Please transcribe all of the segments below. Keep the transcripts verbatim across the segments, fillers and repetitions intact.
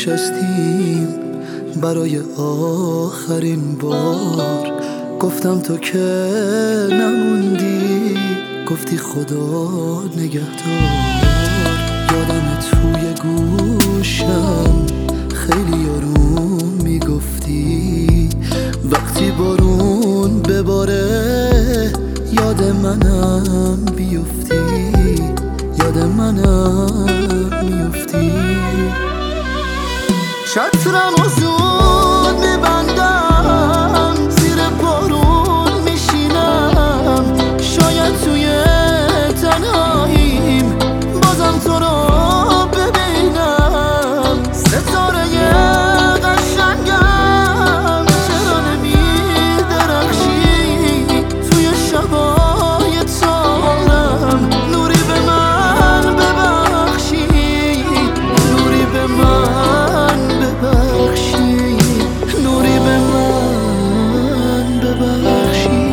نشستیم برای آخرین بار، گفتم تو که نموندی، گفتی خدا نگهدار. یادم توی گوشم خیلی آروم میگفتی وقتی بارون بباره یاد منم بیفتی، یاد منم میفتی. چترم و زود میبندم، زیر بارون میشینم، شاید توی تنهاییم بازم تو رو ببینم. ستاره قشنگم چرا نمیدرخشی توی شبای تارم؟ نوری به من ببخشی، نوری به من ببخشی، نوری به من ببخشی.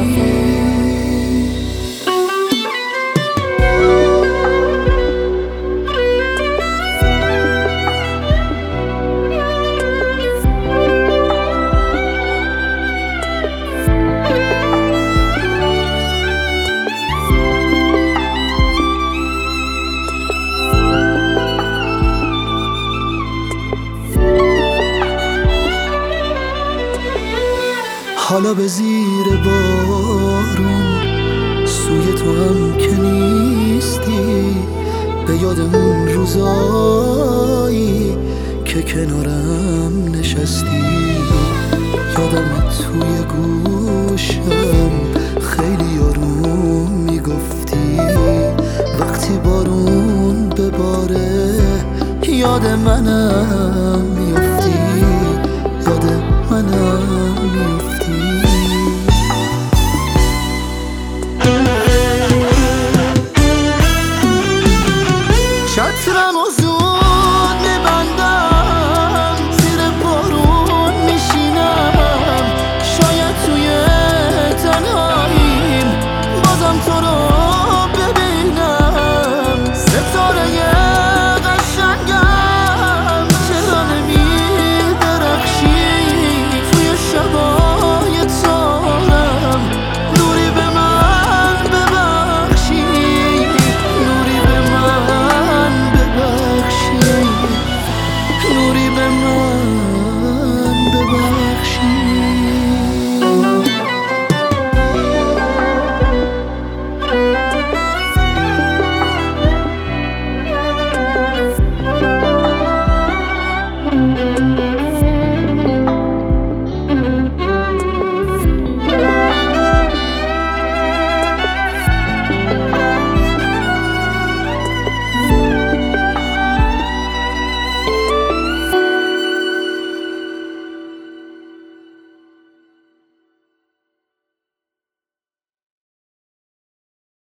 حالا به زیر بارون سوی تو هم که نیستی، به یاد اون روزایی که کنارم نشستی. یادم توی گوشم خیلی آروم میگفتی وقتی بارون بباره یاد منم